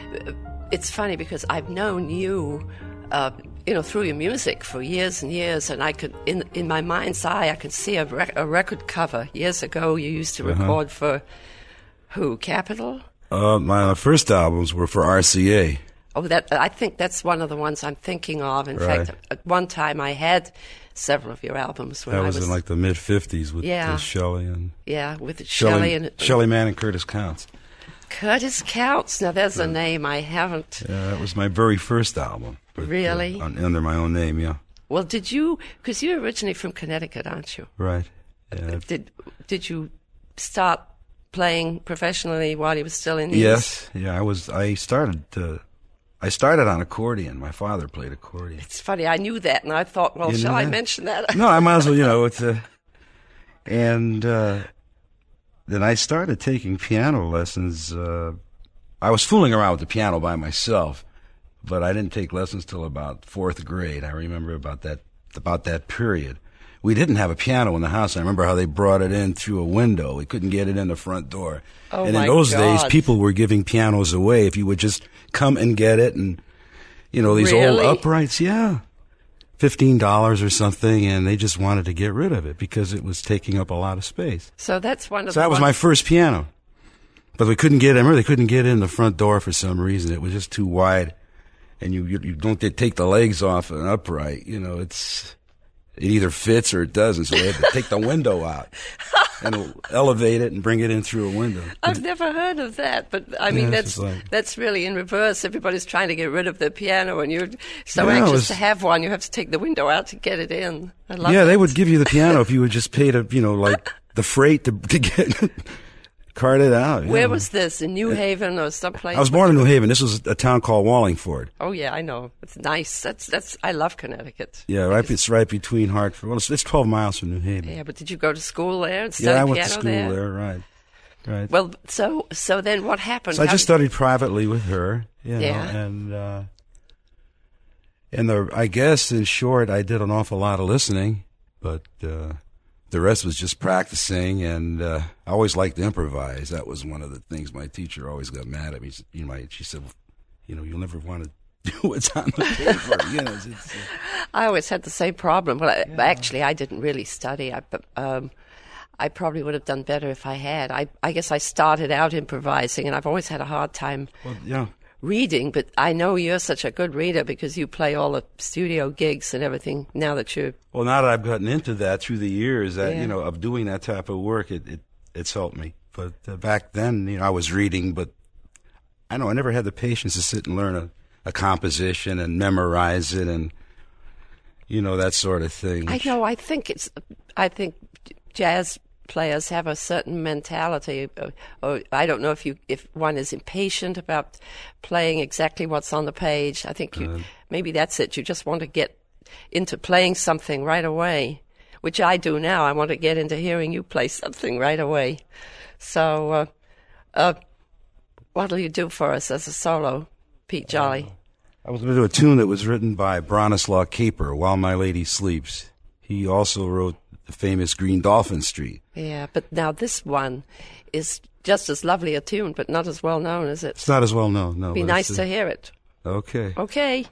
it's funny because I've known you, through your music for years and years, and I could, in my mind's eye, I could see a record cover. Years ago, you used to record for who? Capitol? My first albums were for RCA. Oh, I think that's one of the ones I'm thinking of. In fact, at one time I had several of your albums. When that was in like the mid-'50s with Shelley and... Yeah, with Shelley and... Shelley Mann and Curtis Counts. Curtis Counts. Now, there's a name I haven't... Yeah, that was my very first album. But, really? Under my own name, yeah. Well, did you... Because you're originally from Connecticut, aren't you? Right. Yeah. Did you start playing professionally while you were still in the Yes. Yeah, I started on accordion. My father played accordion. It's funny. I knew that, and I thought, well, shall I mention that? No, I might as well, and then I started taking piano lessons. I was fooling around with the piano by myself, but I didn't take lessons till about 4th grade. I remember about that period. We didn't have a piano in the house. I remember how they brought it in through a window. We couldn't get it in the front door. Oh, and in those days, people were giving pianos away if you would just come and get it. And, these old uprights, $15 or something, and they just wanted to get rid of it because it was taking up a lot of space. So that's one of So that was my first piano. But we couldn't get it. I remember they couldn't get it in the front door for some reason. It was just too wide. And you don't take the legs off an upright. It either fits or it doesn't, so they had to take the window out and elevate it and bring it in through a window. I've never heard of that, but I mean, that's really in reverse. Everybody's trying to get rid of their piano, and you're so anxious to have one, you have to take the window out to get it in. I love they would give you the piano if you would just pay like the freight to get cart it out. Where was this? In New Haven or someplace? I was born in New Haven. This was a town called Wallingford. Oh yeah, I know. It's nice. That's I love Connecticut. Yeah, it's right between Hartford. Well, it's 12 miles from New Haven. Yeah, but did you go to school there and study piano there? Yeah, I went to school there. Right. Well, so then what happened? So I just studied privately with her. And I guess in short, I did an awful lot of listening, but. The rest was just practicing, and I always liked to improvise. That was one of the things my teacher always got mad at me. She said, you'll never want to do what's on the paper. I always had the same problem. Well, actually, I didn't really study. I probably would have done better if I had. I guess I started out improvising, and I've always had a hard time reading, but I know you're such a good reader because you play all the studio gigs and everything now that you're... Well, now that I've gotten into that through the years, of doing that type of work, it's helped me. But back then, I was reading, but I never had the patience to sit and learn a composition and memorize it and, that sort of thing. I know, I think jazz players have a certain mentality, or I don't know if one is impatient about playing exactly what's on the page. I think maybe that's it. You just want to get into playing something right away, which I do now. I want to get into hearing you play something right away. So, what'll you do for us as a solo, Pete Jolly? I was going to do a tune that was written by Bronislaw Kaper, While My Lady Sleeps. He also wrote the famous Green Dolphin Street. Yeah, but now this one is just as lovely a tune, but not as well known, is it? It's not as well known, no. Be nice to hear it. Okay. Okay.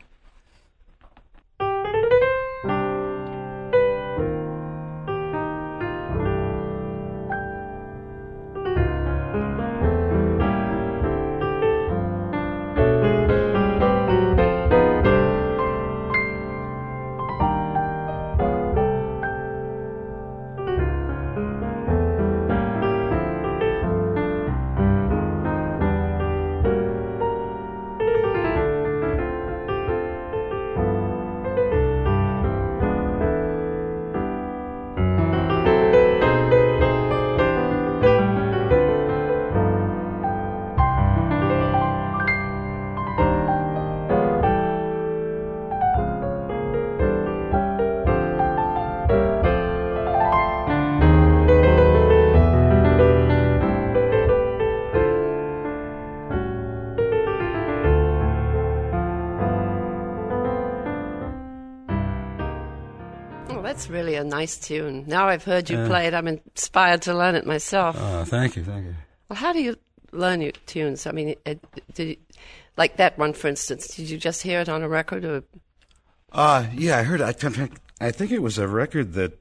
That's really a nice tune. Now I've heard you play it, I'm inspired to learn it myself. Thank you. Well, how do you learn your tunes? I mean, Like that one, for instance. Did you just hear it on a record? Or? Yeah, I heard it. I think it was a record that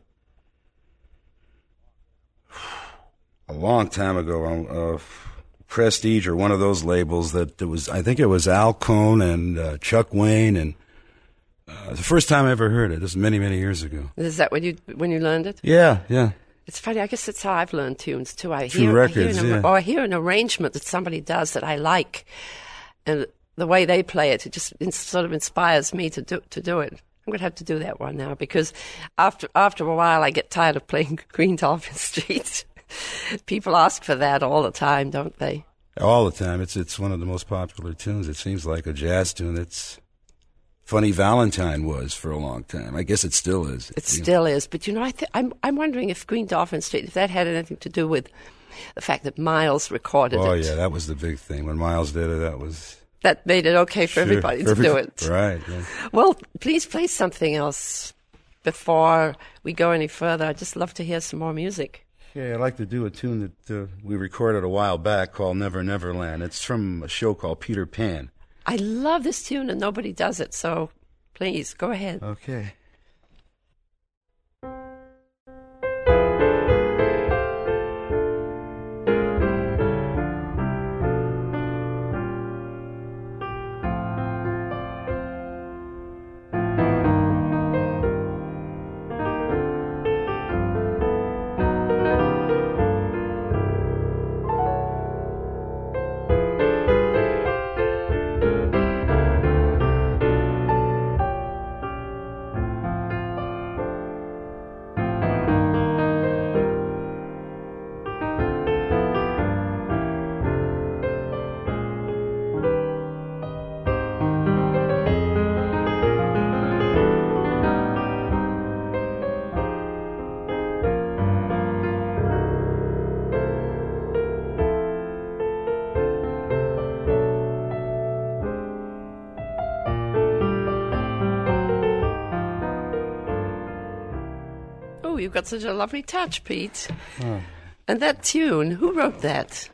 a long time ago, Prestige or one of those labels that it was. I think it was Al Cohn and Chuck Wayne, and the first time I ever heard it. This was many, many years ago. Is that when you learned it? Yeah. It's funny. I guess that's how I've learned tunes too. I hear I hear an arrangement that somebody does that I like, and the way they play it, it just sort of inspires me to do it. I'm going to have to do that one now, because after a while I get tired of playing Green Dolphin Street. People ask for that all the time, don't they? All the time. It's one of the most popular tunes. It seems like a jazz tune. It's Funny Valentine was for a long time. I guess it still is. It still is. But, I'm wondering if Green Dolphin Street, if that had anything to do with the fact that Miles recorded it. Oh, yeah, that was the big thing. When Miles did it, that made it okay for everybody to do it. Right. Yeah. Well, please play something else before we go any further. I'd just love to hear some more music. Yeah, I'd like to do a tune that we recorded a while back called Never Never Land. It's from a show called Peter Pan. I love this tune and nobody does it, so please, go ahead. Okay. You've got such a lovely touch, Pete. Oh. And that tune, who wrote that?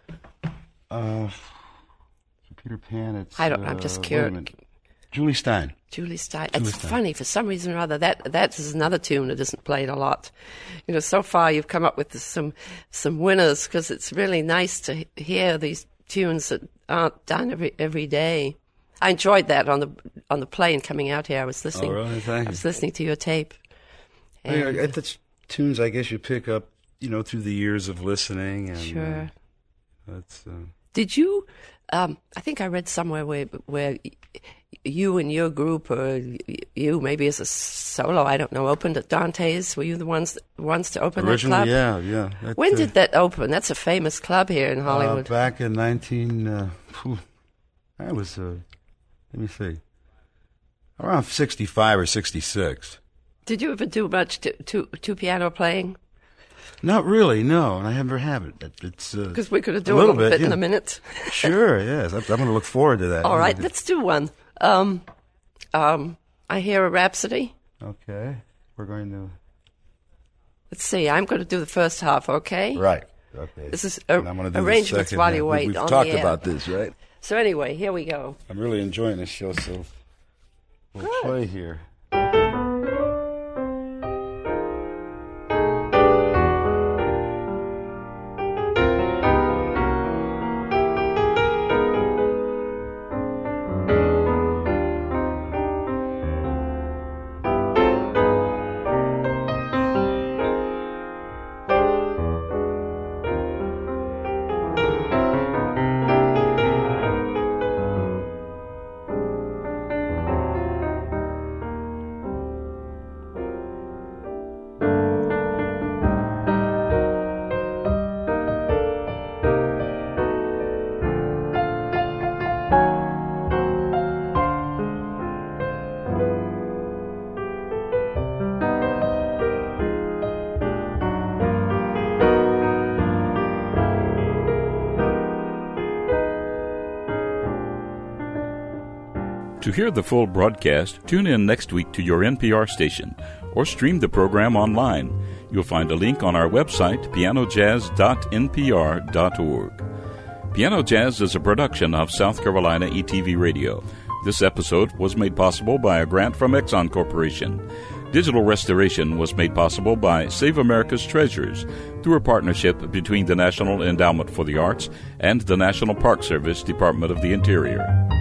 Peter Pan. I'm just curious. Julie Stein. It's funny, for some reason or other, that is another tune that isn't played a lot. So far you've come up with some winners, because it's really nice to hear these tunes that aren't done every day. I enjoyed that on the plane coming out here. I was listening. Oh, really? Thank you. I was listening to your tape. That's tunes I guess you pick up, through the years of listening. And, sure. That's. Did you? I think I read somewhere where you and your group, or you maybe as a solo, I don't know, opened at Dante's. Were you the ones to open originally, that club? Yeah. When did that open? That's a famous club here in Hollywood. Back in I was, let me see, around 65 or 66. Did you ever do much to piano playing? Not really, no, and I never have it. It's because we could do a little bit in a minute. Sure, yes, I'm going to look forward to that. All right, let's do one. I hear a Rhapsody. Okay, we're going to. Let's see. I'm going to do the first half. Okay. Right. Okay. This is arrangements while you wait. We've on talked the air. about this, right? So anyway, here we go. I'm really enjoying this show, so we'll play here. To hear the full broadcast, tune in next week to your NPR station or stream the program online. You'll find a link on our website, pianojazz.npr.org. Piano Jazz is a production of South Carolina ETV Radio. This episode was made possible by a grant from Exxon Corporation. Digital restoration was made possible by Save America's Treasures through a partnership between the National Endowment for the Arts and the National Park Service Department of the Interior.